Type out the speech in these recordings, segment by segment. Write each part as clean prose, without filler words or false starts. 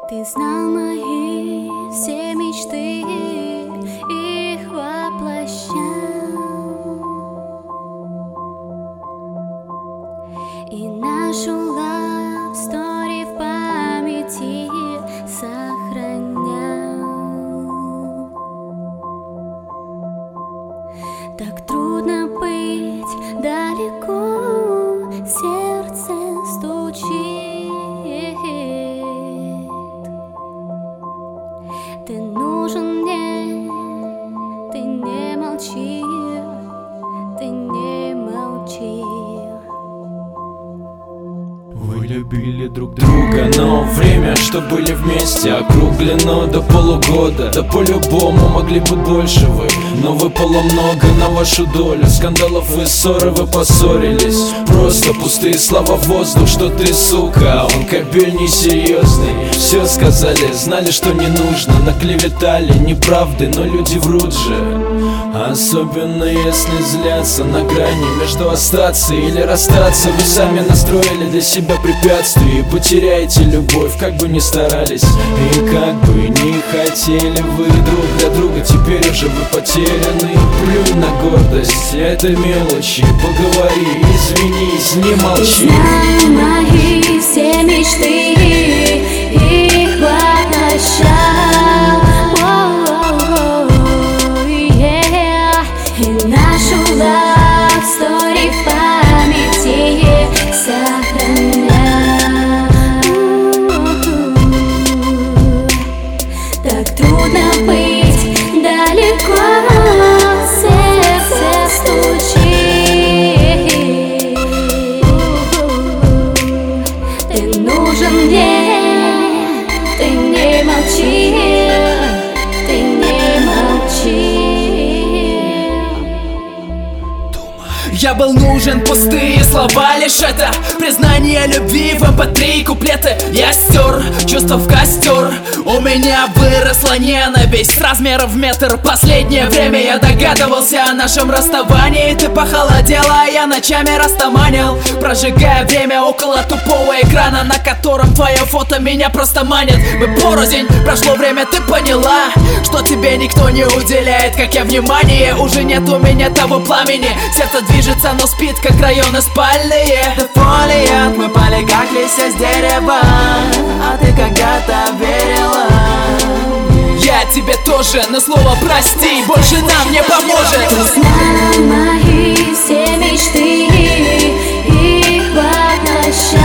Ты знал мои все мечты, их воплощал, и нашу love story в памяти сохранял. Так трудно быть далеко, сердце стучит. Ты нужен мне, ты не молчи, ты не молчи. Вы любили друг друга, но время, что были вместе, округлено до полугода. Да по-любому могли бы больше вы, но выпало много на вашу долю. Скандалов и ссоры, вы поссорились. Просто пустые слова в воздух, что ты сука, а он кобель несерьезный. Все сказали, знали, что не нужно, наклеветали неправды, но люди врут же. Особенно если злятся на грани между остаться или расстаться. Вы сами настроили для себя препятствия и потеряете любовь, как бы ни старались. И как бы ни хотели вы друг для друга, теперь уже вы потеряны. Плюнь на гордость, это мелочи, поговори, извинись, не молчи. Ты знал мои все мечты, их воплощал, и нашу love story в памяти сохранял. Так трудно быть далеко, сердце стучит. Ты нужен мне, ты не молчи, ты не молчи. Я был нужен, пустые слова, лишь это признание любви в MP3 куплеты. Я стер чувства в костер, у меня выросла ненависть размером в метр. Последнее время я догадывался о нашем расставании. Ты похолодела, а я ночами растаманил, прожигая время около тупого экрана, на котором твое фото меня просто манит. Мы порознь, прошло время, ты поняла, что тебе никто не уделяет, как я, внимание. Уже нет у меня того пламени, сердце движется, но спит, как районы спальные. Ты фолиант, мы пали, как листья с дерева, а ты когда-то верила. Я тебе тоже, но слово прости больше нам не поможет. Ты знал мои все мечты, их воплощал,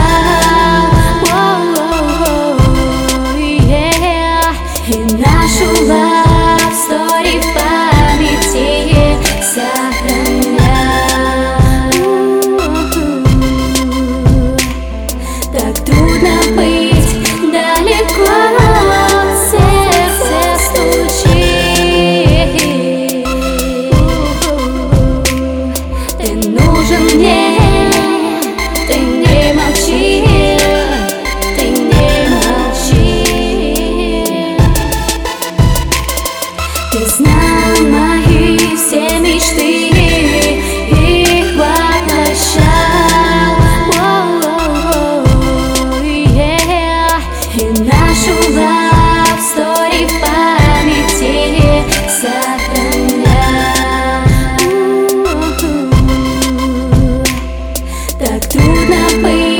и нашу love story в памяти сохранял. Так трудно быть далеко, сердце стучит. Ты нужен мне, ты не молчи, ты не молчи. Ты знал мои все мечты, их воплощал, и нашу love story в памяти сохранял. Так трудно быть